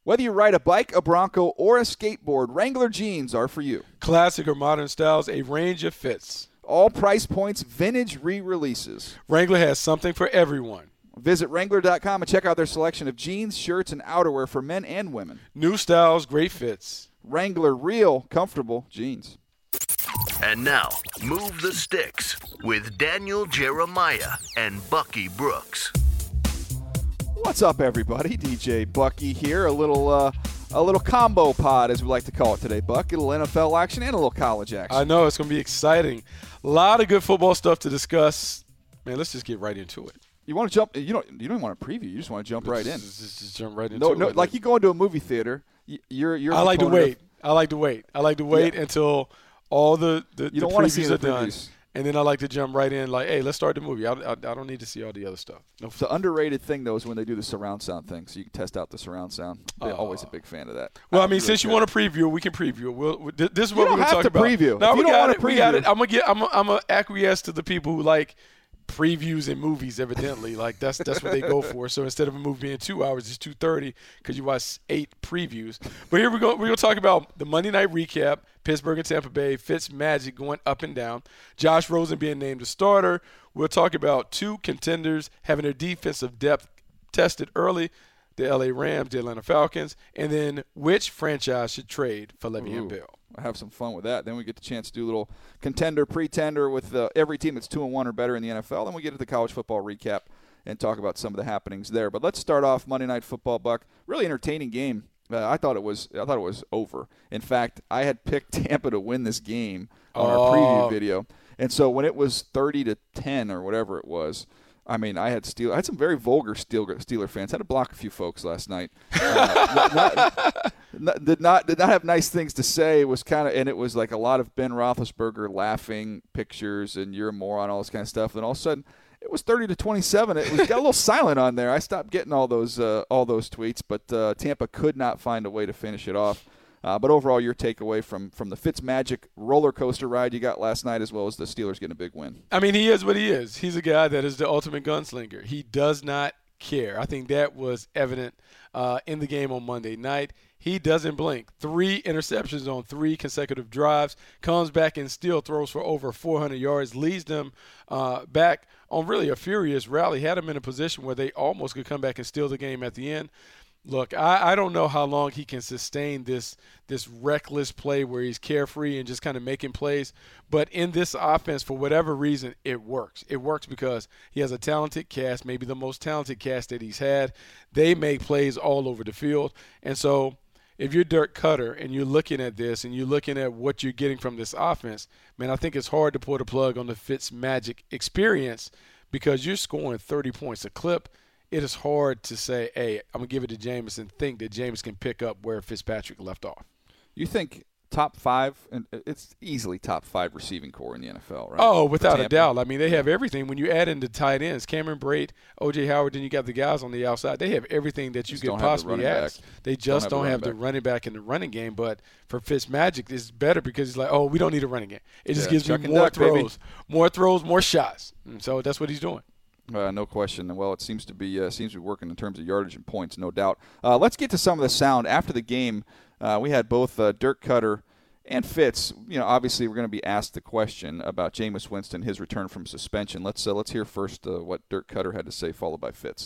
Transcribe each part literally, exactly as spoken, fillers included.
Whether you ride a bike, a Bronco, or a skateboard, Wrangler jeans are for you. Classic or modern styles, a range of fits. All price points, vintage re-releases. Wrangler has something for everyone. Visit Wrangler dot com and check out their selection of jeans, shirts, and outerwear for men and women. New styles, great fits. Wrangler real, comfortable jeans. And now, Move the Sticks with Daniel Jeremiah and Bucky Brooks. What's up, everybody? D J Bucky here. A little uh, a little combo pod, as we like to call it today, Buck. A little N F L action and a little college action. I know. It's going to be exciting. A lot of good football stuff to discuss. Man, let's just get right into it. You want to jump? You don't. You don't even want to preview. You just want to jump right in. Just, just, just jump right into no, it. no, like you go into a movie theater. You're. You're. I like to wait. Of, I like to wait. I like to wait yeah. until all the the, you the don't previews see are the done, previews. And then I like to jump right in. Like, hey, let's start the movie. I, I, I don't need to see all the other stuff. No. The underrated thing though is when they do the surround sound thing, so you can test out the surround sound. I'm uh, always a big fan of that. Well, I, I mean, really since you want to preview, we can preview. We'll, we, this is what you we're going to talk about. Preview. No, if we you got don't it. Preview. We got it. I'm gonna get. I'm. I'm gonna acquiesce to the people who like previews in movies. Evidently, like that's that's what they go for. So instead of a movie being two hours, it's two thirty because you watch eight previews. But here we go. We're gonna talk about the Monday night recap. Pittsburgh and Tampa Bay. Fitz magic going up and down. Josh Rosen being named a starter. We'll talk about two contenders having their defensive depth tested early. The L A Rams, the Atlanta Falcons, and then which franchise should trade for Le'Veon Bell. I have some fun with that. Then we get the chance to do a little contender, pretender with uh, every team that's two and one or better in the N F L. Then we get to the college football recap and talk about some of the happenings there. But let's start off Monday Night Football, Buck. Really entertaining game. Uh, I thought it was. I thought it was over. In fact, I had picked Tampa to win this game on oh. our preview video, and so when it was thirty to ten or whatever it was. I mean, I had Steel. I had some very vulgar Steeler, Steeler fans. I had to block a few folks last night. Uh, not, not, did not did not have nice things to say. It was kind of, and it was like a lot of Ben Roethlisberger laughing pictures and you're a moron, all this kind of stuff. And all of a sudden, it was thirty to twenty-seven. It was got a little silent on there. I stopped getting all those uh, all those tweets, but uh, Tampa could not find a way to finish it off. Uh, but overall, your takeaway from, from the Fitzmagic roller coaster ride you got last night, as well as the Steelers getting a big win. I mean, he is what he is. He's a guy that is the ultimate gunslinger. He does not care. I think that was evident uh, in the game on Monday night. He doesn't blink. Three interceptions on three consecutive drives. Comes back and still throws for over four hundred yards. Leads them uh, back on really a furious rally. Had them in a position where they almost could come back and steal the game at the end. Look, I, I don't know how long he can sustain this this reckless play where he's carefree and just kind of making plays. But in this offense, for whatever reason, it works. It works because he has a talented cast, maybe the most talented cast that he's had. They make plays all over the field. And so if you're Dirk Cutter and you're looking at this and you're looking at what you're getting from this offense, man, I think it's hard to pull the plug on the Fitzmagic experience because you're scoring thirty points a clip. It is hard to say, hey, I'm going to give it to Jameis and think that Jameis can pick up where Fitzpatrick left off. You think top five, and it's easily top five receiving core in the N F L, right? Oh, without a doubt. I mean, they have everything. When you add in the tight ends, Cameron Brate, O J Howard, then you got the guys on the outside. They have everything that you could possibly ask. They just don't have the running back in the running game. But for Fitzmagic, it's better because he's like, oh, we don't need a running game. It just gives me more throws, more throws, more shots. And so that's what he's doing. Uh, no question. Well, it seems to be uh, seems to be working in terms of yardage and points, no doubt. Uh, let's get to some of the sound after the game. Uh, we had both uh, Dirk Cutter and Fitz. You know, obviously, we're going to be asked the question about Jameis Winston, his return from suspension. Let's uh, let's hear first uh, what Dirk Cutter had to say, followed by Fitz.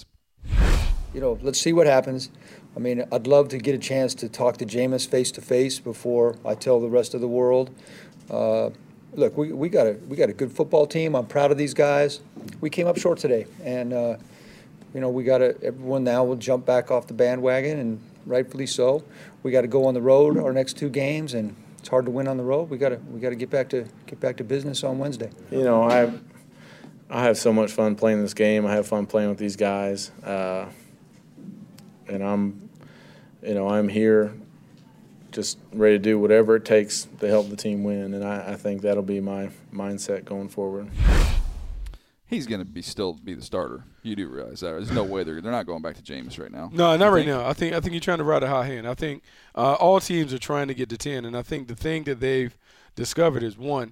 You know, let's see what happens. I mean, I'd love to get a chance to talk to Jameis face to face before I tell the rest of the world. Uh, Look, we we got a we got a good football team. I'm proud of these guys. We came up short today, and uh, you know we got to. Everyone now will jump back off the bandwagon, and rightfully so. We got to go on the road our next two games, and it's hard to win on the road. We got to we got to get back to get back to business on Wednesday. You know, I I have so much fun playing this game. I have fun playing with these guys, uh, and I'm you know I'm here. Just ready to do whatever it takes to help the team win, and I, I think that'll be my mindset going forward. He's going to be still be the starter. You do realize that. There's no way they're they're not going back to Jameis right now. No, not right now. I think I think you're trying to ride a high hand. I think uh, all teams are trying to get to ten, and I think the thing that they've discovered is, one,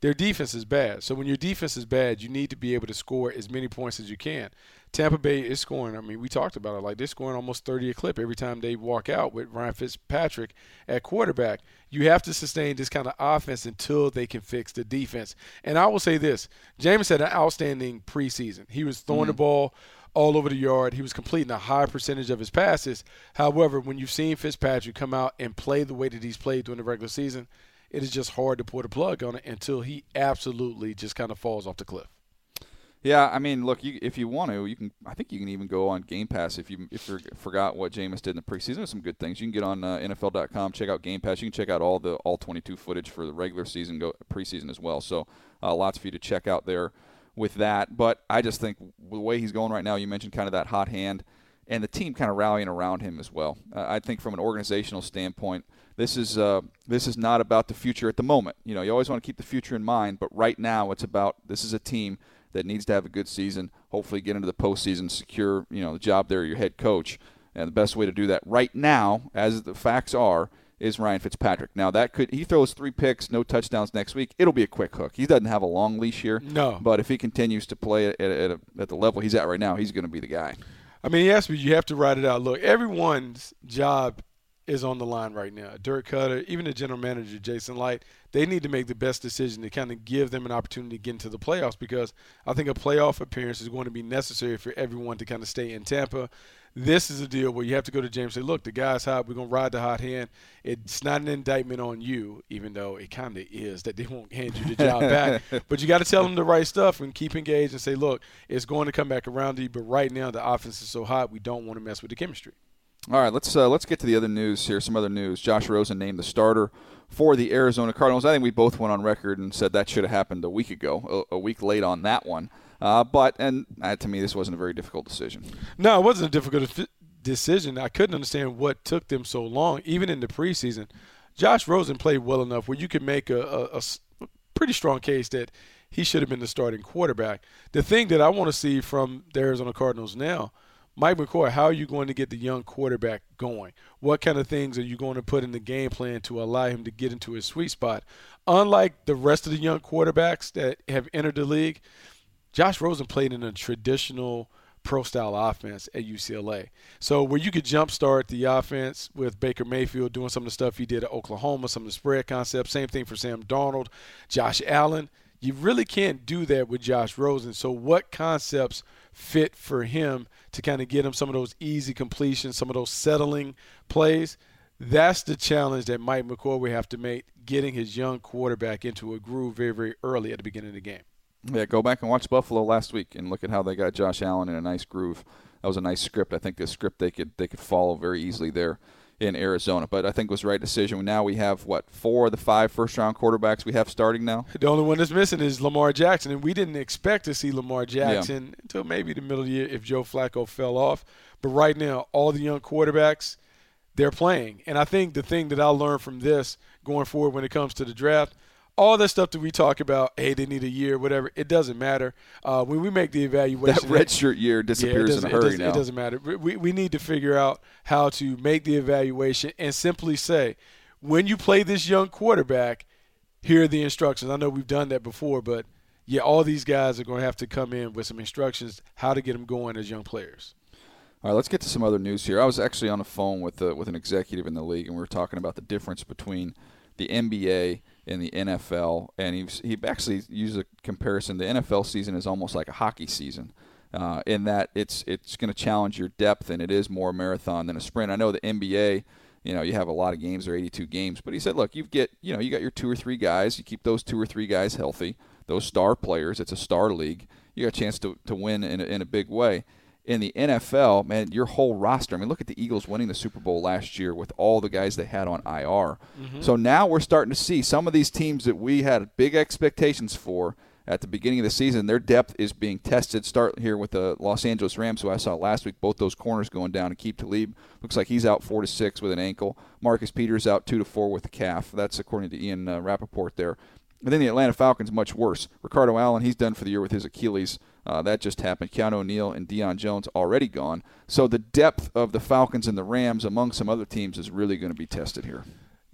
their defense is bad. So when your defense is bad, you need to be able to score as many points as you can. Tampa Bay is scoring. I mean, we talked about it. Like, they're scoring almost thirty a clip every time they walk out with Ryan Fitzpatrick at quarterback. You have to sustain this kind of offense until they can fix the defense. And I will say this. Jameis had an outstanding preseason. He was throwing mm-hmm. the ball all over the yard. He was completing a high percentage of his passes. However, when you've seen Fitzpatrick come out and play the way that he's played during the regular season, it is just hard to pull the plug on it until he absolutely just kind of falls off the cliff. Yeah, I mean, look, you, if you want to, you can. I think you can even go on Game Pass if you if you forgot what Jameis did in the preseason. There's some good things. You can get on uh, N F L dot com, check out Game Pass. You can check out all the all twenty-two footage for the regular season, go preseason as well. So uh, lots for you to check out there with that. But I just think the way he's going right now, you mentioned kind of that hot hand, and the team kind of rallying around him as well. Uh, I think from an organizational standpoint, this is uh, this is not about the future at the moment. You know, you always want to keep the future in mind, but right now it's about this is a team that needs to have a good season, hopefully get into the postseason, secure, you know, the job there, your head coach. And the best way to do that right now, as the facts are, is Ryan Fitzpatrick. Now, that could he throws three picks, no touchdowns next week, it'll be a quick hook. He doesn't have a long leash here. No. But if he continues to play at, at, a, at the level he's at right now, he's going to be the guy. I mean, yes, but you have to ride it out. Look, everyone's job is on the line right now. Dirk Cutter, even the general manager, Jason Light, they need to make the best decision to kind of give them an opportunity to get into the playoffs, because I think a playoff appearance is going to be necessary for everyone to kind of stay in Tampa. This is a deal where you have to go to James and say, look, the guy's hot. We're going to ride the hot hand. It's not an indictment on you, even though it kind of is that they won't hand you the job back. But you got to tell them the right stuff and keep engaged and say, look, it's going to come back around to you, but right now the offense is so hot, we don't want to mess with the chemistry. All right, let's uh, let's get to the other news here. Some other news. Josh Rosen named the starter for the Arizona Cardinals. I think we both went on record and said that should have happened a week ago, a, a week late on that one. Uh, but, and uh, to me, this wasn't a very difficult decision. No, it wasn't a difficult decision. I couldn't understand what took them so long, even in the preseason. Josh Rosen played well enough where you could make a, a, a pretty strong case that he should have been the starting quarterback. The thing that I want to see from the Arizona Cardinals now, Mike McCoy, how are you going to get the young quarterback going? What kind of things are you going to put in the game plan to allow him to get into his sweet spot? Unlike the rest of the young quarterbacks that have entered the league, Josh Rosen played in a traditional pro-style offense at U C L A. So where you could jumpstart the offense with Baker Mayfield doing some of the stuff he did at Oklahoma, some of the spread concepts, same thing for Sam Darnold, Josh Allen. You really can't do that with Josh Rosen. So what concepts fit for him to kind of get him some of those easy completions, some of those settling plays? That's the challenge that Mike McCoy will have to make, getting his young quarterback into a groove very, very early at the beginning of the game. Yeah, go back and watch Buffalo last week and look at how they got Josh Allen in a nice groove. That was a nice script. I think the script they could they could follow very easily there in Arizona. But I think it was the right decision. Now we have, what, four of the five first-round quarterbacks we have starting now? The only one that's missing is Lamar Jackson, and we didn't expect to see Lamar Jackson yeah. until maybe the middle of the year if Joe Flacco fell off. But right now, all the young quarterbacks, they're playing. And I think the thing that I'll learn from this going forward when it comes to the draft, all that stuff that we talk about, hey, they need a year, whatever, it doesn't matter. Uh, when we make the evaluation. That redshirt year disappears yeah, in a hurry it now. It doesn't matter. We, we need to figure out how to make the evaluation and simply say, when you play this young quarterback, here are the instructions. I know we've done that before, but, yeah, all these guys are going to have to come in with some instructions how to get them going as young players. All right, let's get to some other news here. I was actually on the phone with uh, with an executive in the league, and we were talking about the difference between the N B A and the N F L, and he was, he actually used a comparison. The N F L season is almost like a hockey season, uh, in that it's it's going to challenge your depth, and it is more a marathon than a sprint. I know the N B A, you know, you have a lot of games, there are eighty-two games, but he said, look, you get, you know, you got your two or three guys, you keep those two or three guys healthy, those star players. It's a star league. You got a chance to to win in a, in a big way. In the N F L, man, your whole roster. I mean, look at the Eagles winning the Super Bowl last year with all the guys they had on I R. Mm-hmm. So now we're starting to see some of these teams that we had big expectations for at the beginning of the season, their depth is being tested. Start here with the Los Angeles Rams, who I saw last week, both those corners going down. And Aqib Talib looks like he's out four to six with an ankle. Marcus Peters out two to four with a calf. That's according to Ian uh, Rappaport there. And then the Atlanta Falcons, much worse. Ricardo Allen, he's done for the year with his Achilles. Uh, that just happened. Keanu O'Neal and Deion Jones already gone. So the depth of the Falcons and the Rams among some other teams is really going to be tested here.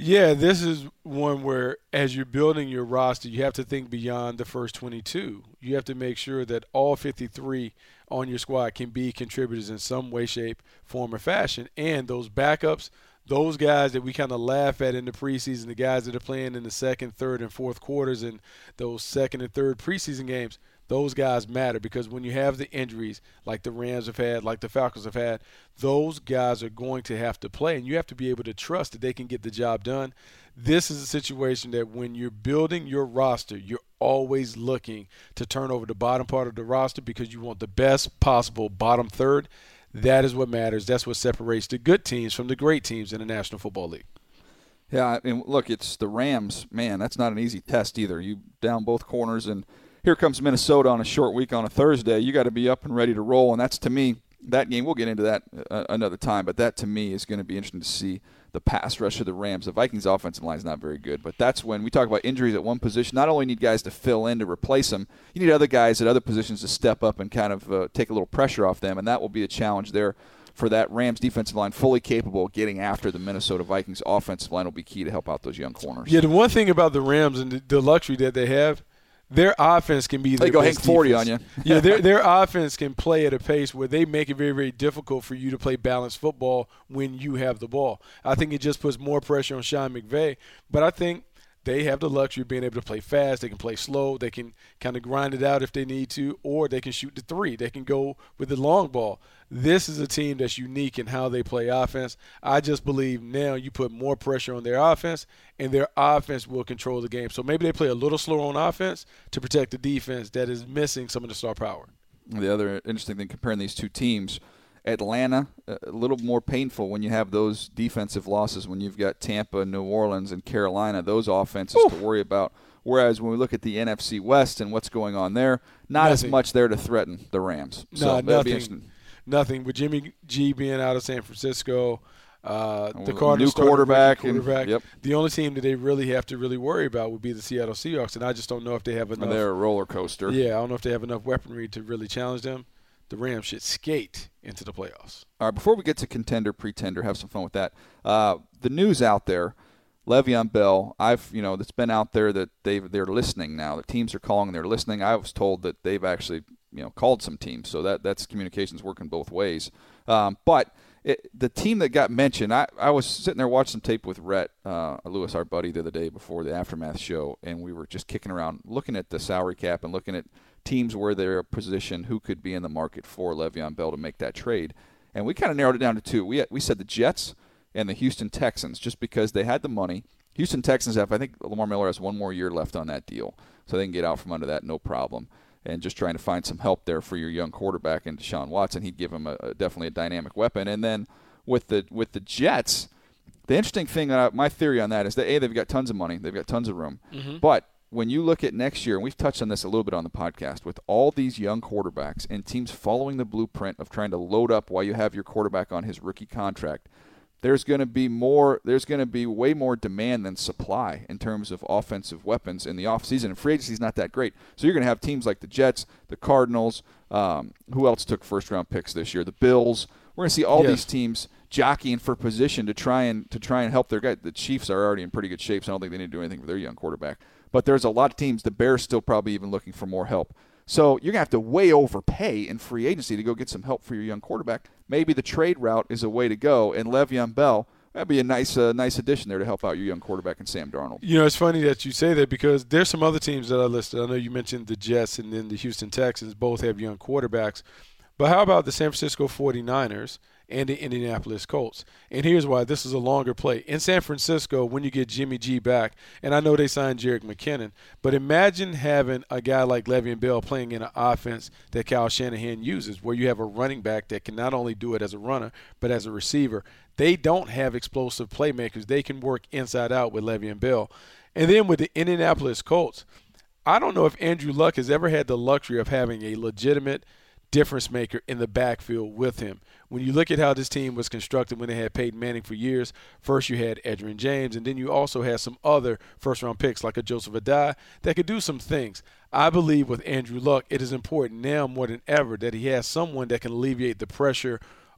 Yeah, this is one where as you're building your roster, you have to think beyond the first twenty-two. You have to make sure that all fifty-three on your squad can be contributors in some way, shape, form, or fashion. And those backups, those guys that we kind of laugh at in the preseason, the guys that are playing in the second, third, and fourth quarters in those second and third preseason games, those guys matter because when you have the injuries like the Rams have had, like the Falcons have had, those guys are going to have to play, and you have to be able to trust that they can get the job done. This is a situation that when you're building your roster, you're always looking to turn over the bottom part of the roster because you want the best possible bottom third. That is what matters. That's what separates the good teams from the great teams in the National Football League. Yeah, I mean, look, it's the Rams. Man, that's not an easy test either. You down both corners, and here comes Minnesota on a short week on a Thursday. You got to be up and ready to roll, and that's, to me, that game, we'll get into that uh, another time, but that, to me, is going to be interesting to see the pass rush of the Rams. The Vikings' offensive line is not very good, but that's when we talk about injuries at one position. Not only need guys to fill in to replace them, you need other guys at other positions to step up and kind of uh, take a little pressure off them, and that will be a challenge there for that Rams defensive line, fully capable of getting after the Minnesota Vikings offensive line will be key to help out those young corners. Yeah, the one thing about the Rams and the, the luxury that they have, their offense can be their they go best hang forty defense. on you. yeah, their their offense can play at a pace where they make it very, very difficult for you to play balanced football when you have the ball. I think it just puts more pressure on Sean McVay. But I think they have the luxury of being able to play fast. They can play slow. They can kind of grind it out if they need to, or they can shoot the three. They can go with the long ball. This is a team that's unique in how they play offense. I just believe now you put more pressure on their offense, and their offense will control the game. So maybe they play a little slower on offense to protect the defense that is missing some of the star power. The other interesting thing comparing these two teams, Atlanta, a little more painful when you have those defensive losses, when you've got Tampa, New Orleans, and Carolina, those offenses Ooh. to worry about. Whereas when we look at the N F C West and what's going on there, not nothing. as much there to threaten the Rams. No, so nothing. Nothing. With Jimmy G being out of San Francisco, uh, the Cardinals new quarterback, quarterback. And, yep. The only team that they really have to really worry about would be the Seattle Seahawks, and I just don't know if they have enough. They're a roller coaster. Yeah, I don't know if they have enough weaponry to really challenge them. The Rams should skate into the playoffs. All right, before we get to contender, pretender, have some fun with that. Uh, the news out there, Le'Veon Bell, I've, you know, it's been out there that they've, they're listening now. The teams are calling, they're listening. I was told that they've actually, you know, called some teams, so that that's communications working both ways. Um, but it, the team that got mentioned, I, I was sitting there watching some tape with Rhett uh, Lewis, our buddy, the other day before the Aftermath show, and we were just kicking around looking at the salary cap and looking at teams where they're positioned, who could be in the market for Le'Veon Bell to make that trade. And we kind of narrowed it down to two. We had, we said the Jets and the Houston Texans, just because they had the money. Houston Texans have, I think Lamar Miller has one more year left on that deal, so they can get out from under that no problem. And just trying to find some help there for your young quarterback and Deshaun Watson. He'd give him a, a, definitely a dynamic weapon. And then with the with the Jets, the interesting thing, uh, my theory on that is that, A, they've got tons of money. They've got tons of room. Mm-hmm. But when you look at next year, and we've touched on this a little bit on the podcast, with all these young quarterbacks and teams following the blueprint of trying to load up while you have your quarterback on his rookie contract, there's going to be more. There's going to be way more demand than supply in terms of offensive weapons in the offseason. And free agency is not that great. So you're going to have teams like the Jets, the Cardinals, um, who else took first-round picks this year? The Bills. We're going to see all yes. these teams jockeying for position to try and to try and help their guy. The Chiefs are already in pretty good shape, so I don't think they need to do anything for their young quarterback. But there's a lot of teams. The Bears still probably even looking for more help. So you're going to have to way overpay in free agency to go get some help for your young quarterback. Maybe the trade route is a way to go, and Le'Veon Bell, that'd be a nice uh, nice addition there to help out your young quarterback and Sam Darnold. You know, it's funny that you say that because there's some other teams that I listed. I know you mentioned the Jets and then the Houston Texans. Both have young quarterbacks. But how about the San Francisco forty-niners and the Indianapolis Colts? And here's why. This is a longer play. In San Francisco, when you get Jimmy G back, and I know they signed Jerick McKinnon, but imagine having a guy like Le'Veon Bell playing in an offense that Kyle Shanahan uses, where you have a running back that can not only do it as a runner, but as a receiver. They don't have explosive playmakers. They can work inside out with Le'Veon Bell. And then with the Indianapolis Colts, I don't know if Andrew Luck has ever had the luxury of having a legitimate difference maker in the backfield with him. When you look at how this team was constructed when they had Peyton Manning for years, first you had Edgerrin James, and then you also had some other first-round picks like a Joseph Adai that could do some things. I believe with Andrew Luck, it is important now more than ever that he has someone that can alleviate the pressure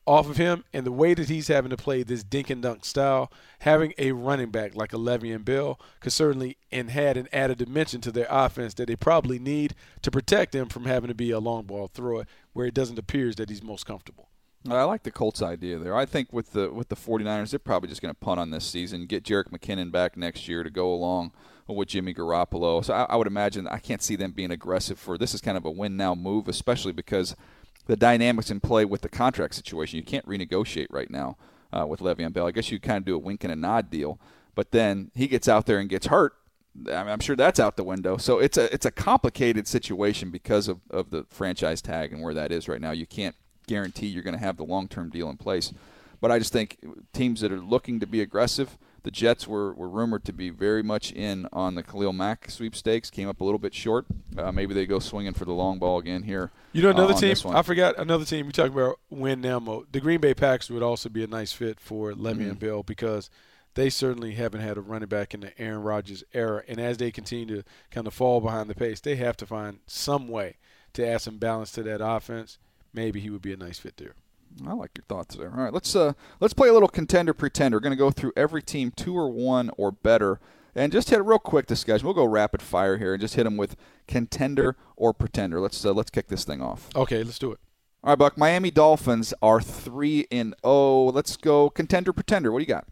off of him, and the way that he's having to play this dink and dunk style, having a running back like a Le'Veon Bell could certainly and had an added dimension to their offense that they probably need to protect him from having to be a long ball thrower where it doesn't appear that he's most comfortable. I like the Colts idea there. I think with the with the 49ers, they're probably just going to punt on this season, get Jerick McKinnon back next year to go along with Jimmy Garoppolo. So I, I would imagine I can't see them being aggressive for this is kind of a win-now move, especially because the dynamics in play with the contract situation. You can't renegotiate right now uh, with Le'Veon Bell. I guess you kind of do a wink and a nod deal, but then he gets out there and gets hurt. I mean, I'm sure that's out the window. So it's a it's a complicated situation because of, of the franchise tag and where that is right now. You can't guarantee you're going to have the long-term deal in place. But I just think teams that are looking to be aggressive, the Jets were, were rumored to be very much in on the Khalil Mack sweepstakes, came up a little bit short. Uh, maybe they go swinging for the long ball again here. You know, another uh, team, I forgot another team, we talked about win now mode. The Green Bay Packers would also be a nice fit for Le'Veon mm-hmm. Bell because they certainly haven't had a running back in the Aaron Rodgers era. And as they continue to kind of fall behind the pace, they have to find some way to add some balance to that offense. Maybe he would be a nice fit there. I like your thoughts there. All right, let's uh, let's play a little contender pretender. We're going to go through every team two or one or better, and just hit a real quick discussion. We'll go rapid fire here and just hit them with contender or pretender. Let's uh, let's kick this thing off. Okay, let's do it. All right, Buck. Miami Dolphins are three and zero. Let's go contender pretender. What do you got?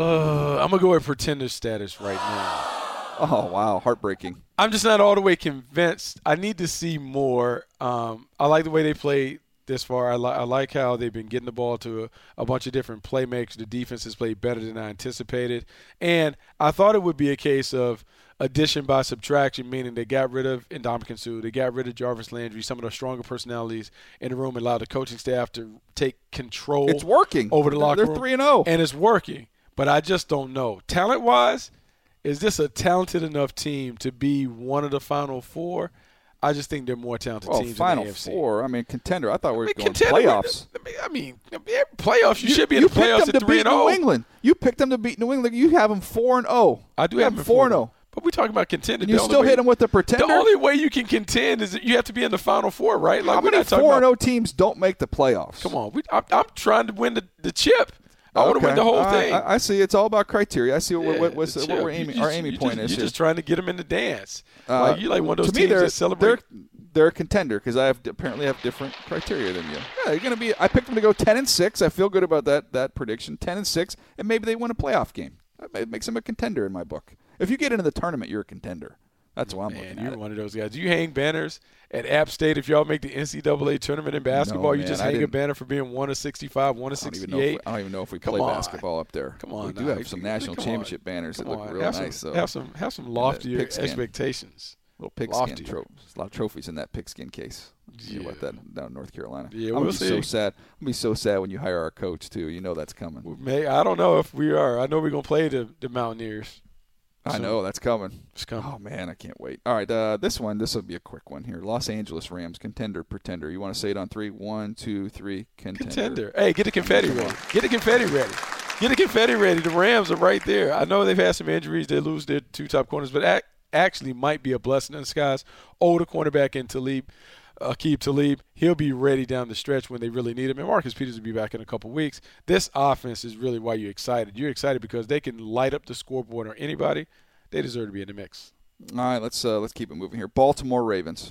Uh, I'm gonna go with pretender status right now. Oh, wow. Heartbreaking. I'm just not all the way convinced. I need to see more. Um, I like the way they play this far. I, li- I like how they've been getting the ball to a, a bunch of different playmakers. The defense has played better than I anticipated. And I thought it would be a case of addition by subtraction, meaning they got rid of Ndamukong Suh, they got rid of Jarvis Landry, some of the stronger personalities in the room, and allowed the coaching staff to take control it's working. over the locker They're room. They're three and oh. And it's working. But I just don't know. Talent-wise, is this a talented enough team to be one of the Final Four? I just think they're more talented well, teams Final in the A F C. Four. I mean, contender. I thought we were I mean, going contender, playoffs. I mean, playoffs. You, you should be in you the playoffs picked them at to three beat and New oh. England. You picked them to beat New England. You have them four and zero. I do you have them them four and zero. But we're talking about contender. And you still hit them with the pretender. The only way you can contend is that you have to be in the Final Four, right? Like How many four and zero teams don't make the playoffs? Come on, we, I'm, I'm trying to win the, the chip. I want to okay. win the whole uh, thing. I, I see. It's all about criteria. I see what, yeah, what, what's, what we're aiming. Just, our aiming point just, is you're here. just trying to get them in the dance. Uh, like you like one of those to me, teams they're, that celebrate. They're, they're a contender because I have apparently have different criteria than you. Yeah, they're going to be. I picked them to go ten and six. I feel good about that that prediction. Ten and six, and maybe they win a playoff game. That makes them a contender in my book. If you get into the tournament, you're a contender. That's why I'm man, looking at you're it. one of those guys. Do you hang banners at App State if y'all make the N C double A tournament in basketball? No, you man, just I hang a didn't. banner for being one of sixty-five, one of I don't, even sixty-eight. know if we, I don't even know if we Come play on. basketball up there. Come on, we do now. have some You- national come championship on. banners that Come look on. real have nice. Some, so. have some have some loftier pigskin. expectations. Little pigskin Lofty. trophies. A lot of trophies in that pigskin case. You Yeah. about that down in North Carolina. Yeah, I'm we'll gonna be see. so sad. I'm gonna be so sad when you hire our coach too. You know that's coming. We may, I don't know if we are. I know we're gonna play the, the Mountaineers. I So, know that's coming. It's coming. Oh man, I can't wait. All right, uh, this one, this will be a quick one here. Los Angeles Rams, contender, pretender. You want to say it on three? One, two, three. Contender. Contender. Hey, get the confetti ready. Get the confetti ready. Get the confetti ready. The Rams are right there. I know they've had some injuries. They lose their two top corners, but ac- actually might be a blessing in disguise. Older cornerback in Talib, Aqib Talib. He'll be ready down the stretch when they really need him. And Marcus Peters will be back in a couple weeks. This offense is really why you're excited. You're excited because they can light up the scoreboard or anybody. They deserve to be in the mix. All right, let's uh, let's keep it moving here. Baltimore Ravens.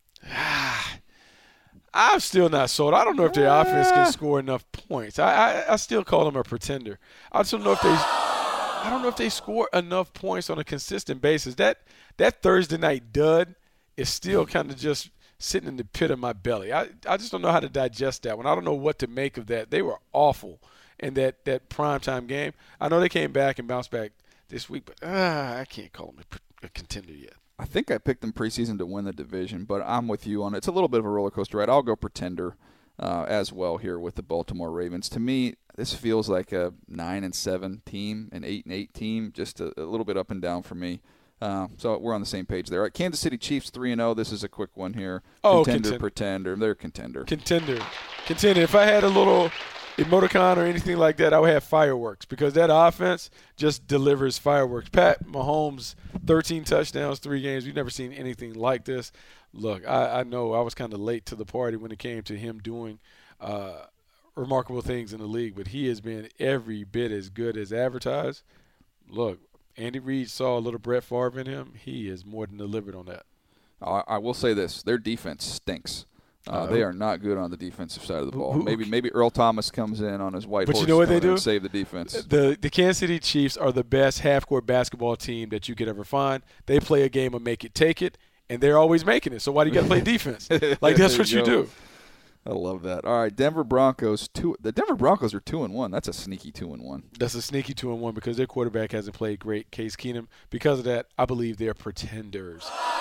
I'm still not sold. I don't know if their offense can score enough points. I, I I still call them a pretender. I just don't know if they I don't know if they score enough points on a consistent basis. That that Thursday night dud is still kind of just sitting in the pit of my belly. I, I just don't know how to digest that one. I don't know what to make of that. They were awful in that, that primetime game. I know they came back and bounced back this week, but uh, I can't call them a, a contender yet. I think I picked them preseason to win the division, but I'm with you on it. It's a little bit of a roller coaster ride. I'll go pretender uh, as well here with the Baltimore Ravens. To me, this feels like a nine and seven team, an eight and eight team, just a, a little bit up and down for me. Uh, so we're on the same page there. All right, Kansas City Chiefs three and zero. This is a quick one here. Oh, contender, contender. pretender. They're contender. Contender. Contender. If I had a little emoticon or anything like that, I would have fireworks because that offense just delivers fireworks. Pat Mahomes, thirteen touchdowns, three games. We've never seen anything like this. Look, I, I know I was kind of late to the party when it came to him doing uh, remarkable things in the league, but he has been every bit as good as advertised. Look, Andy Reid saw a little Brett Favre in him. He is more than delivered on that. I, I will say this: their defense stinks. Uh, they are not good on the defensive side of the ball. Who, who, maybe maybe Earl Thomas comes in on his white but horse you know what they do? and save the defense. The the Kansas City Chiefs are the best half-court basketball team that you could ever find. They play a game of make it, take it, and they're always making it. So why do you got to play defense? Like, that's what you, you do. I love that. All right, Denver Broncos. Two. The Denver Broncos are two and one. That's a sneaky two and one. That's a sneaky two and one because their quarterback hasn't played great, Case Keenum. Because of that, I believe they're pretenders.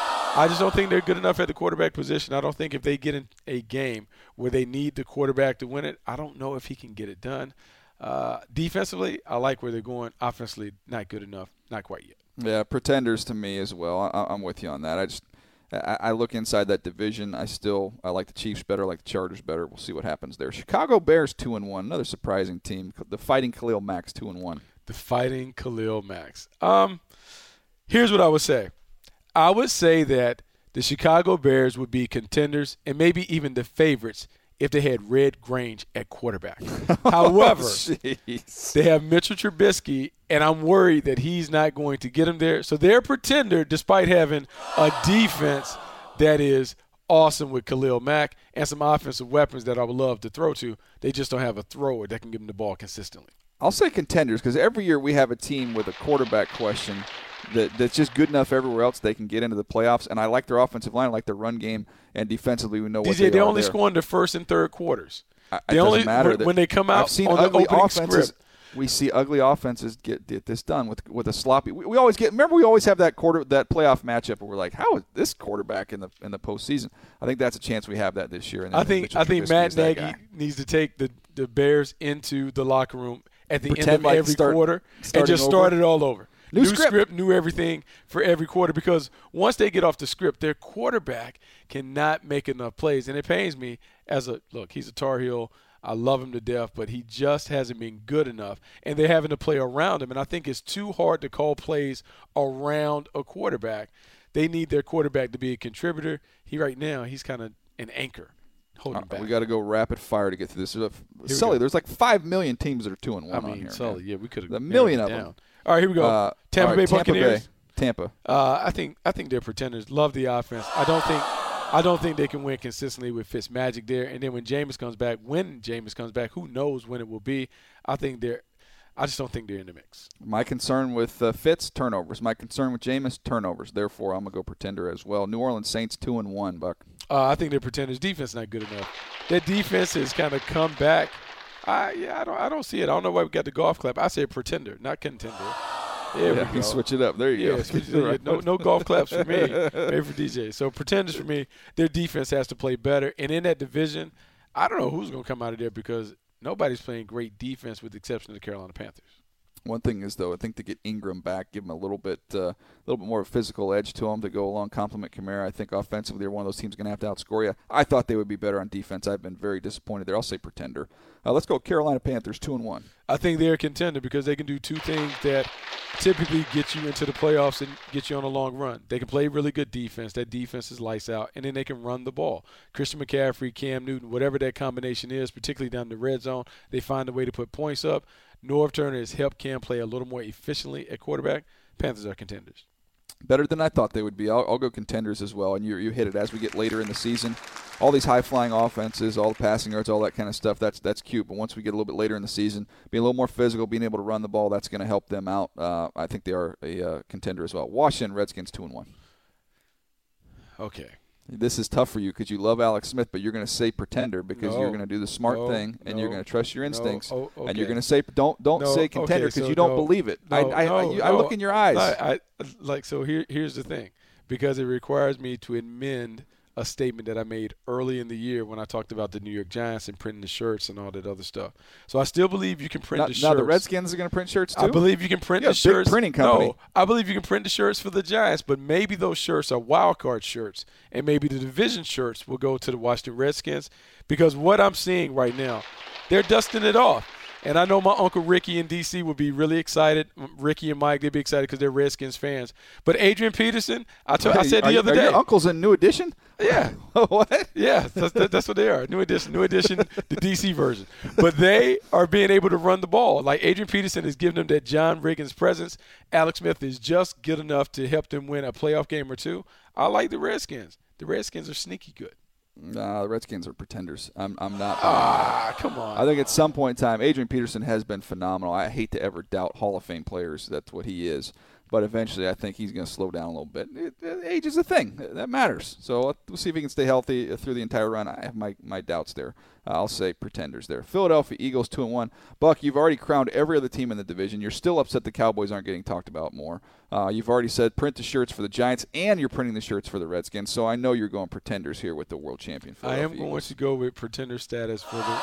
I just don't think they're good enough at the quarterback position. I don't think if they get in a game where they need the quarterback to win it, I don't know if he can get it done. Uh, defensively, I like where they're going. Offensively, not good enough. Not quite yet. Yeah, pretenders to me as well. I, I'm with you on that. I just I, I look inside that division. I still I like the Chiefs better. I like the Chargers better. We'll see what happens there. Chicago Bears two and one. Another surprising team. The Fighting Khalil Mack's two and one. The Fighting Khalil Max. Um, here's what I would say. I would say that the Chicago Bears would be contenders and maybe even the favorites if they had Red Grange at quarterback. However, oh, they have Mitchell Trubisky, and I'm worried that he's not going to get him there. So they're a pretender despite having a defense that is awesome with Khalil Mack and some offensive weapons that I would love to throw to. They just don't have a thrower that can give them the ball consistently. I'll say contenders because every year we have a team with a quarterback question that that's just good enough everywhere else they can get into the playoffs. And I like their offensive line, I like their run game, and defensively we know what D J, they, they are only there. score in the first and third quarters. I, it they doesn't only matter. when, that when they come out I've seen on the ugly opening offenses. script. We see ugly offenses get, get this done with with a sloppy. We, we always get. Remember, we always have that quarter that playoff matchup where we're like, how is this quarterback in the in the postseason? I think that's a chance we have that this year. And I think Mitchell I think Trubisky Matt is that Nagy guy. needs to take the, the Bears into the locker room at the Pretend end of like every start- quarter and starting just over. start it all over. New script. new everything for every quarter because once they get off the script, their quarterback cannot make enough plays. And it pains me as a – look, he's a Tar Heel. I love him to death, but he just hasn't been good enough. And they're having to play around him. And I think it's too hard to call plays around a quarterback. They need their quarterback to be a contributor. He right now, he's kind of an anchor holding Uh, back. we got to go rapid fire to get through this. There's a- we Sully, go. there's like five million teams that are two and I one on mean, here. Sully, man. yeah, we could have The million of down. them. All right, here we go. Uh, Tampa all Bay right, Tampa Buccaneers. Bay. Tampa. Uh, I think I think they're pretenders. Love the offense. I don't think I don't think they can win consistently with Fitzmagic there. And then when Jameis comes back, when Jameis comes back, who knows when it will be? I think they're. I just don't think they're in the mix. My concern with uh, Fitz, turnovers. My concern with Jameis, turnovers. Therefore, I'm gonna go pretender as well. New Orleans Saints two and one. Buck. Uh, I think their pretenders' defense not good enough. Their defense has kind of come back. I yeah, I don't I don't see it. I don't know why we got the golf clap. I say pretender, not contender. There Yeah, we go. you switch it up. There you Yeah, go. switch it up. no no golf claps for me. Maybe for D J. So pretenders for me. Their defense has to play better. And in that division, I don't know who's going to come out of there because nobody's playing great defense with the exception of the Carolina Panthers. One thing is, though, I think to get Ingram back, give him a little bit, uh, a little bit more of a physical edge to him to go along, complement Kamara. I think offensively, they're one of those teams going to have to outscore you. I thought they would be better on defense. I've been very disappointed there. I'll say pretender. Uh, let's go Carolina Panthers, two and one. I think they're a contender because they can do two things that typically get you into the playoffs and get you on a long run. They can play really good defense. That defense is lights out, and then they can run the ball. Christian McCaffrey, Cam Newton, whatever that combination is, particularly down the red zone, they find a way to put points up. Norv Turner has helped Cam play a little more efficiently at quarterback. Panthers are contenders. Better than I thought they would be. I'll, I'll go contenders as well. And you you hit it as we get later in the season. All these high-flying offenses, all the passing yards, all that kind of stuff, that's that's cute. But once we get a little bit later in the season, being a little more physical, being able to run the ball, that's going to help them out. Uh, I think they are a uh, contender as well. Washington Redskins, two and one. Okay. This is tough for you because you love Alex Smith, but you're going to say pretender because No. you're going to do the smart No. thing and No. you're going to trust your instincts, Oh, okay. and you're going to say don't don't No. say contender Okay, because so you don't no. believe it. No, I I, no, I, you- I no. look in your eyes. I, I like so. Here, here's the thing, because it requires me to amend a statement that I made early in the year when I talked about the New York Giants and printing the shirts and all that other stuff. So I still believe you can print now, the shirts. now the Redskins are going to print shirts too. I believe you can print You the got a big shirts. printing company. No, I believe you can print the shirts for the Giants, but maybe those shirts are wild card shirts, and maybe the division shirts will go to the Washington Redskins because what I'm seeing right now, they're dusting it off. And I know my Uncle Ricky in D C would be really excited. Ricky and Mike, they'd be excited because they're Redskins fans. But Adrian Peterson, I, told, I said the are, other are day. Your uncles in New Edition? Yeah. What? Yeah, that's, that's what they are. New Edition, New Edition, the D C version. But they are being able to run the ball. Like Adrian Peterson is giving them that John Riggins presence. Alex Smith is just good enough to help them win a playoff game or two. I like the Redskins. The Redskins are sneaky good. Nah, the Redskins are pretenders. I'm, I'm not. Ah, come on. I think at some point in time, Adrian Peterson has been phenomenal. I hate to ever doubt Hall of Fame players. That's what he is. But eventually, I think he's going to slow down a little bit. It, it, age is a thing. That matters. So we'll see if he can stay healthy through the entire run. I have my, my doubts there. Uh, I'll say pretenders there. Philadelphia Eagles two and one. Buck, you've already crowned every other team in the division. You're still upset the Cowboys aren't getting talked about more. Uh, you've already said print the shirts for the Giants, and you're printing the shirts for the Redskins. So I know you're going pretenders here with the world champion Philadelphia I am going Eagles. to go with pretender status for the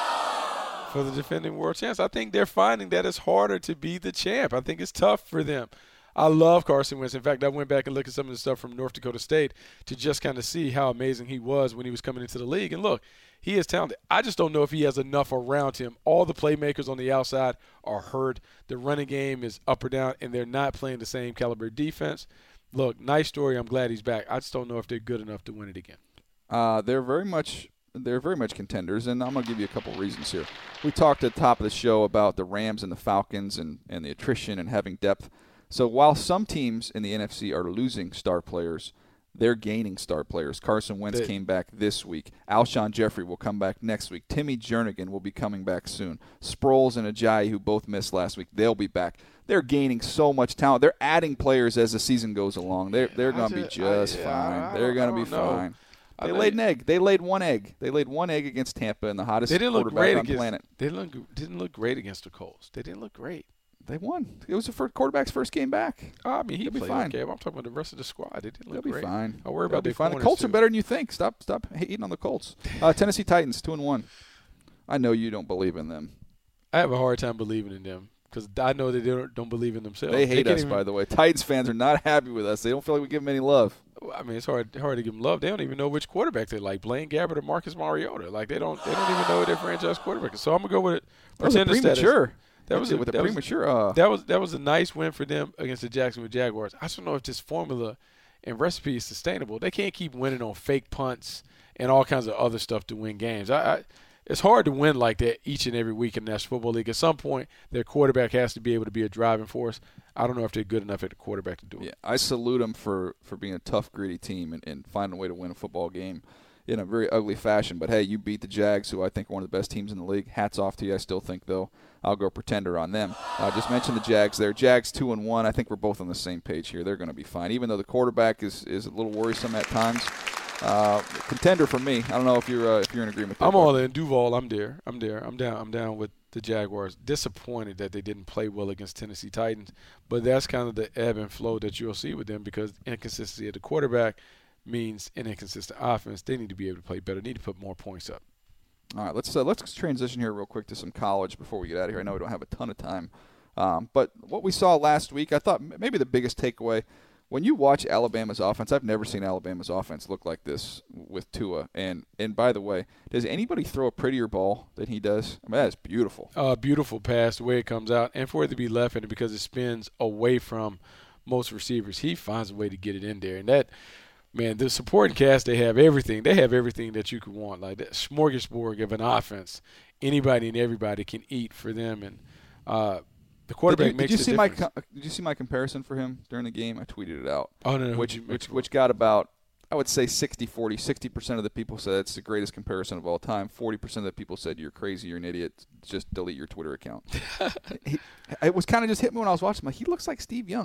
for the defending world champs. I think they're finding that it's harder to be the champ. I think it's tough for them. I love Carson Wentz. In fact, I went back and looked at some of the stuff from North Dakota State to just kind of see how amazing he was when he was coming into the league. And look, he is talented. I just don't know if he has enough around him. All the playmakers on the outside are hurt. The running game is up or down, and they're not playing the same caliber defense. Look, nice story. I'm glad he's back. I just don't know if they're good enough to win it again. Uh, they're very much they're very much contenders, and I'm going to give you a couple reasons here. We talked at the top of the show about the Rams and the Falcons and, and the attrition and having depth. So while some teams in the N F C are losing star players, they're gaining star players. Carson Wentz They, came back this week. Alshon Jeffrey will come back next week. Timmy Jernigan will be coming back soon. Sproles and Ajayi, who both missed last week, they'll be back. They're gaining so much talent. They're adding players as the season goes along. They're they're going to be just I, fine. I, I they're going to be know. fine. I They know. laid an egg. They laid one egg. They laid one egg against Tampa and the hottest They didn't look quarterback great on the against. planet. They didn't look, didn't look great against the Colts. They didn't look great. They won. It was the first quarterback's first game back. Oh, I mean, he They'll be played fine. okay. I'm talking about the rest of the squad. They didn't They'll look be great. fine. I worry They'll about be their fine. The corners, Colts too. are better than you think. Stop, stop hating on the Colts. Uh, Tennessee Titans two and one. I know you don't believe in them. I have a hard time believing in them because I know that they don't, don't believe in themselves. They hate can't us, even- by the way. Titans fans are not happy with us. They don't feel like we give them any love. I mean, it's hard hard to give them love. They don't even know which quarterback they like, Blaine Gabbert or Marcus Mariota. Like they don't they don't even know their franchise quarterback is. So I'm gonna go with it. That was a Pretender status. premature. That was a, with a that was- premature. Uh, That was that was a nice win for them against the Jacksonville Jaguars. I just don't know if this formula and recipe is sustainable. They can't keep winning on fake punts and all kinds of other stuff to win games. I, I it's hard to win like that each and every week in the National Football League. At some point, their quarterback has to be able to be a driving force. I don't know if they're good enough at the quarterback to do it. yeah, I salute them for, for being a tough, gritty team and, and finding a way to win a football game in a very ugly fashion. But, hey, you beat the Jags, who I think are one of the best teams in the league. Hats off to you. I still think, though, I'll go pretender on them. I uh, just mentioned the Jags there. Jags two and one. I think we're both on the same page here. They're going to be fine, even though the quarterback is, is a little worrisome at times. Uh, contender for me. I don't know if you're uh, if you're in agreement. There, I'm all in. Duval, I'm there. I'm there. I'm down. I'm down with the Jaguars. Disappointed that they didn't play well against Tennessee Titans, but that's kind of the ebb and flow that you'll see with them because inconsistency at the quarterback means an inconsistent offense. They need to be able to play better. They need to put more points up. All right, let's uh, let's transition here real quick to some college before we get out of here. I know we don't have a ton of time, um, but what we saw last week, I thought m- maybe the biggest takeaway. When you watch Alabama's offense, I've never seen Alabama's offense look like this with Tua. And and by the way, does anybody throw a prettier ball than he does? I mean, that is beautiful. Uh, beautiful pass, the way it comes out, and for it to be left-handed because it spins away from most receivers, he finds a way to get it in there. And that, man, the supporting cast, they have everything. They have everything that you could want, like that smorgasbord of an offense. Anybody and everybody can eat for them, and uh, the quarterback did you, makes did you the see my difference. co- Did you see my comparison for him during the game? I tweeted it out. Oh, no, no. Which what'd you- which what'd you- which got about, I would say sixty forty. sixty percent of the people said it's the greatest comparison of all time. forty percent of the people said you're crazy, you're an idiot, just delete your Twitter account. he, it was kind of just hit me when I was watching him. Like, he looks like Steve Young.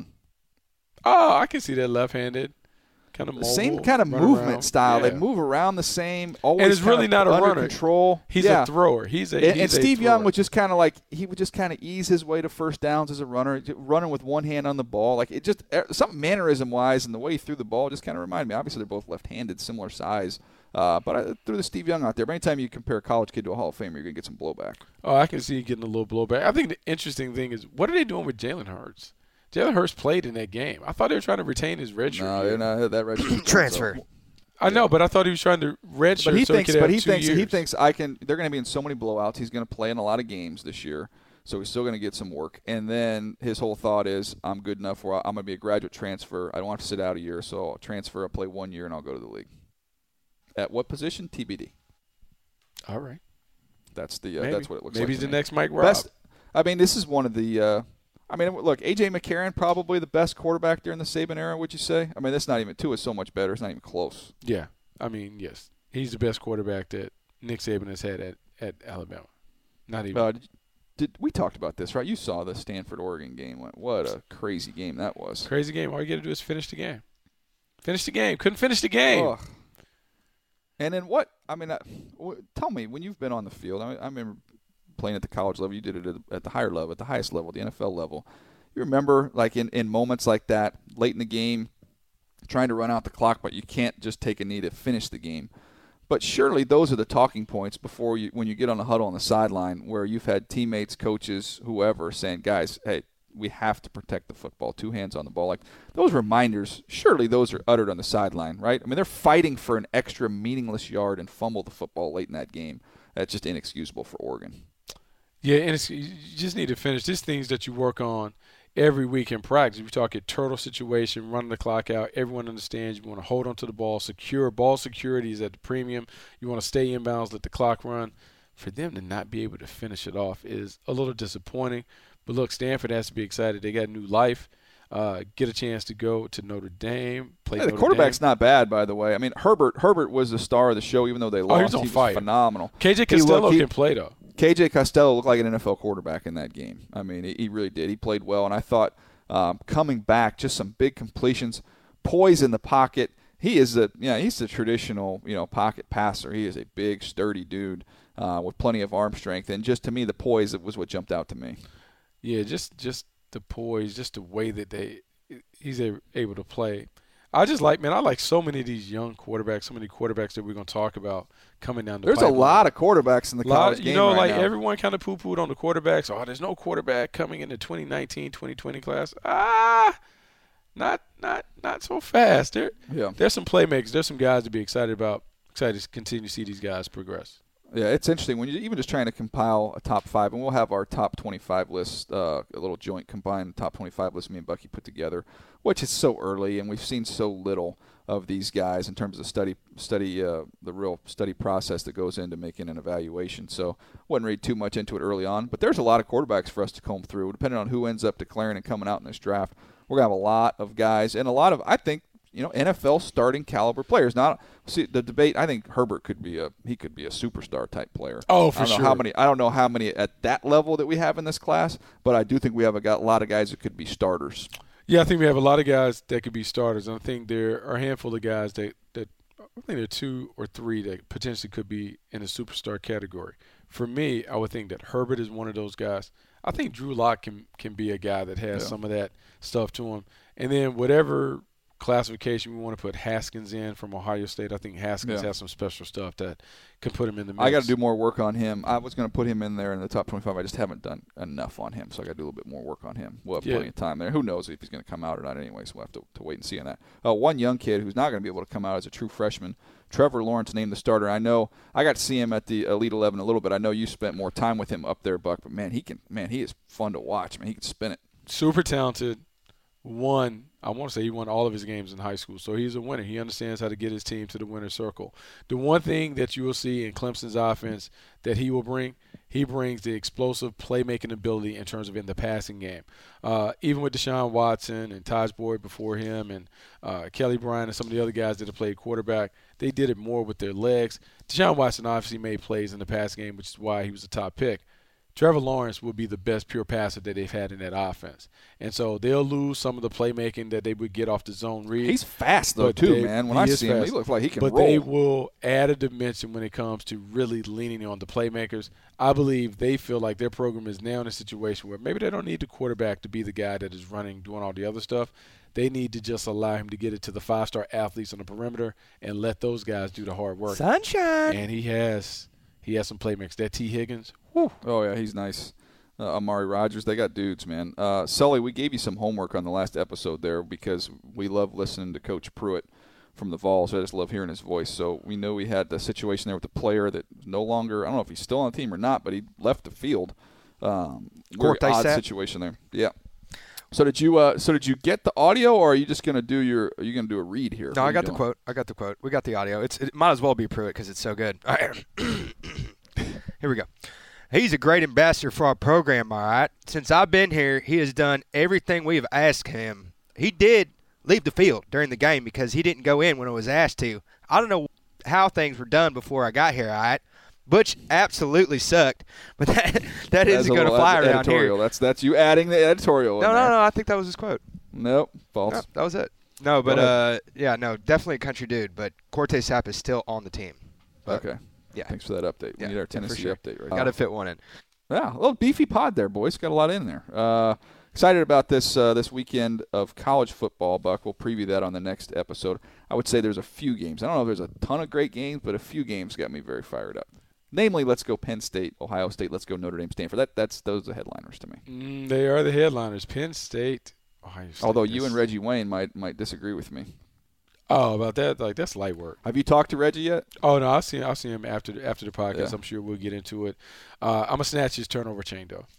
Oh, I can see that left-handed. Kind of mobile, Same kind of run movement around. style. Yeah. They move around the same. Always And it's kind really of not a under runner. control. He's yeah. a thrower. He's a And, he's and a Steve Young thrower. would just kind of like he would just kind of ease his way to first downs as a runner, j- running with one hand on the ball. Like it just er, something mannerism wise and the way he threw the ball just kind of reminded me. Obviously, they're both left-handed, similar size. Uh, but I threw the Steve Young out there. But anytime you compare a college kid to a Hall of Famer, you're gonna get some blowback. Oh, I can see you getting a little blowback. I think the interesting thing is what are they doing with Jalen Hurts? Jalen Hurts played in that game. I thought they were trying to redshirt his red shirt. No, they're not that red shirt. Transfer. I know, but I thought he was trying to redshirt But he so thinks. he could But have he two thinks. years. He thinks I can. They're going to be in so many blowouts. He's going to play in a lot of games this year. So he's still going to get some work. And then his whole thought is, I'm good enough where I'm going to be a graduate transfer. I don't have to sit out a year, so I'll transfer, I'll play one year, and I'll go to the league. At what position? T B D. All right. That's the uh, Maybe. that's what it looks Maybe like. Maybe he's the me. next Mike Robb. Best, I mean, this is one of the uh, – I mean, look, A J McCarron, probably the best quarterback during the Saban era, would you say? I mean, that's not even – Tua is so much better. It's not even close. Yeah. I mean, yes. He's the best quarterback that Nick Saban has had at, at Alabama. Not even. Uh, did, did we talked about this, right? You saw the Stanford-Oregon game. What a crazy game that was. Crazy game. All you got to do is finish the game. Finish the game. Couldn't finish the game. Ugh. And then what? I mean, I, tell me, when you've been on the field, I, I remember playing at the college level. You did it at, at the higher level, at the highest level, the N F L level. You remember, like, in, in moments like that, late in the game, trying to run out the clock, but you can't just take a knee to finish the game. But surely those are the talking points before you, when you get on a huddle on the sideline, where you've had teammates, coaches, whoever saying, guys, hey, we have to protect the football, two hands on the ball. Like, those reminders, surely those are uttered on the sideline, right? I mean, they're fighting for an extra meaningless yard and fumble the football late in that game. That's just inexcusable for Oregon. Yeah, and it's, you just need to finish. These things that you work on every week in practice. We talk a turtle situation, running the clock out. Everyone understands you want to hold on to the ball, secure. Ball security is at the premium. You want to stay inbounds, let the clock run. For them to not be able to finish it off is a little disappointing. But, look, Stanford has to be excited. They got new life. Uh, get a chance to go to Notre Dame. Play Yeah, the Notre quarterback's Dame. not bad, by the way. I mean, Herbert Herbert was the star of the show, even though they lost. Oh, he was on he fire. was phenomenal. K J He Costello looked- he- can play, though. K J Costello looked like an N F L quarterback in that game. I mean, he, he really did. He played well, and I thought um, coming back, just some big completions, poise in the pocket. He is a yeah, he's the traditional you know pocket passer. He is a big, sturdy dude uh, with plenty of arm strength, and just to me, the poise was what jumped out to me. Yeah, just just the poise, just the way that they he's a, able to play. I just like, man, I like so many of these young quarterbacks, so many quarterbacks that we're going to talk about coming down the There's pipeline. a lot of quarterbacks in the Lot- college you game know, right like now. everyone kind of poo-pooed on the quarterbacks. Oh, there's no quarterback coming in the twenty nineteen twenty twenty class. Ah, not not not so fast. There, Yeah. There's some playmakers. There's some guys to be excited about. Excited to continue to see these guys progress. Yeah, it's interesting when you're even just trying to compile a top five, and we'll have our top twenty-five list, uh, a little joint combined top twenty-five list me and Bucky put together, which is so early, and we've seen so little of these guys in terms of study, study, uh, the real study process that goes into making an evaluation. So, wouldn't read too much into it early on, but there's a lot of quarterbacks for us to comb through, depending on who ends up declaring and coming out in this draft. We're gonna have a lot of guys, and a lot of, I think, you know, N F L starting caliber players. Not see the debate. I think Herbert could be a he could be a superstar type player. Oh, for I don't sure. know how many. I don't know how many at that level that we have in this class, but I do think we have a, got a lot of guys that could be starters. Yeah, I think we have a lot of guys that could be starters. And I think there are a handful of guys that, that I think there are two or three that potentially could be in the superstar category. For me, I would think that Herbert is one of those guys. I think Drew Lock can, can be a guy that has Yeah. some of that stuff to him. And then whatever classification we want to put Haskins in from Ohio State, I think Haskins Yeah. has some special stuff that can put him in the mix. I got to do more work on him. I was going to put him in there in the top twenty-five. I just haven't done enough on him, so I got to do a little bit more work on him. We'll have Yeah. plenty of time there. Who knows if he's going to come out or not anyway, so we'll have to, to wait and see on that. Uh, one young kid who's not going to be able to come out as a true freshman, Trevor Lawrence, named the starter. I know I got to see him at the Elite eleven a little bit. I know you spent more time with him up there, Buck, but man, he can man, he is fun to watch. Man, he can spin it. Super talented. Won, I want to say he won all of his games in high school. So he's a winner. He understands how to get his team to the winner's circle. The one thing that you will see in Clemson's offense that he will bring, he brings the explosive playmaking ability in terms of in the passing game. Uh, even with Deshaun Watson and Taj Boyd before him and uh, Kelly Bryant and some of the other guys that have played quarterback, they did it more with their legs. Deshaun Watson obviously made plays in the passing game, which is why he was a top pick. Trevor Lawrence will be the best pure passer that they've had in that offense. And so they'll lose some of the playmaking that they would get off the zone read. He's fast, though, But too, they- man. When he I is see him, he fast. looks like he can But roll. they will add a dimension when it comes to really leaning on the playmakers. I believe they feel like their program is now in a situation where maybe they don't need the quarterback to be the guy that is running, doing all the other stuff. They need to just allow him to get it to the five-star athletes on the perimeter and let those guys do the hard work. Sunshine. And he has he has some playmakers. That T. Higgins, whew. Oh, yeah, he's nice. Uh, Amari Rogers, they got dudes, man. Uh, Sully, we gave you some homework on the last episode there because we love listening to Coach Pruitt from the Vols. I just love hearing his voice. So we know we had the situation there with the player that no longer, I don't know if he's still on the team or not, but he left the field um, very Corte odd Sap. situation there. Yeah. So did you? Uh, so did you get the audio, or are you just gonna do your? Are you gonna do a read here? No, What are I you got the doing? quote. I got the quote. We got the audio. It's it might as well be Pruitt because it's so good. All right. Here we go. He's a great ambassador for our program, all right? Since I've been here, he has done everything we have asked him. He did leave the field during the game because he didn't go in when it was asked to. I don't know how things were done before I got here, all right? Butch absolutely sucked, but that that That's isn't a going to little fly ed- around editorial. here. That's that's you adding the editorial. No, in no, there. no. I think that was his quote. Nope, false. No, that was it. No, but Go uh, yeah, no, definitely a country dude. But Corte Sap is still on the team. But, Okay. Yeah. Thanks for that update. We Yeah, need our yeah, for Tennessee sure. update right Got now. to fit one in. Yeah, a little beefy pod there, boys. Got a lot in there. Uh, excited about this uh, this weekend of college football, Buck. We'll preview that on the next episode. I would say there's a few games. I don't know if there's a ton of great games, but a few games got me very fired up. Namely, let's go Penn State, Ohio State. Let's go Notre Dame, Stanford. That that's those are the headliners to me. Mm, they are the headliners. Penn State, Ohio State. Although you is- and Reggie Wayne might might disagree with me. Oh, about that, like that's light work. Have you talked to Reggie yet? Oh no, I'll see. I'll see him after the, after the podcast. Yeah. I'm sure we'll get into it. Uh, I'm gonna snatch his turnover chain though.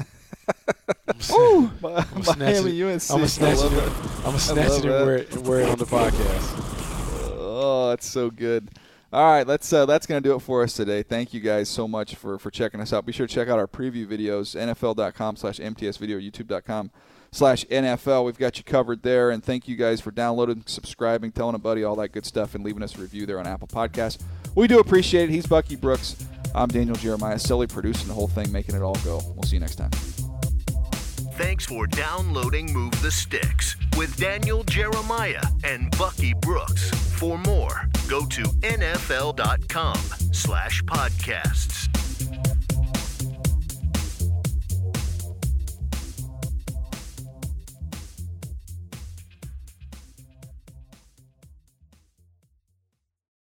Ooh, I'm snatching it. U N C. I'm gonna snatch I it. love it. I'm gonna I snatch love it and that. wear it and wear it on the podcast. Oh, that's so good. All right, let's uh, that's going to do it for us today. Thank you guys so much for, for checking us out. Be sure to check out our preview videos, N F L dot com slash M T S video, YouTube dot com slash N F L. We've got you covered there, and thank you guys for downloading, subscribing, telling a buddy, all that good stuff, and leaving us a review there on Apple Podcasts. We do appreciate it. He's Bucky Brooks. I'm Daniel Jeremiah, Sully producing the whole thing, making it all go. We'll see you next time. Thanks for downloading Move the Sticks with Daniel Jeremiah and Bucky Brooks. For more, go to N F L dot com slash podcasts.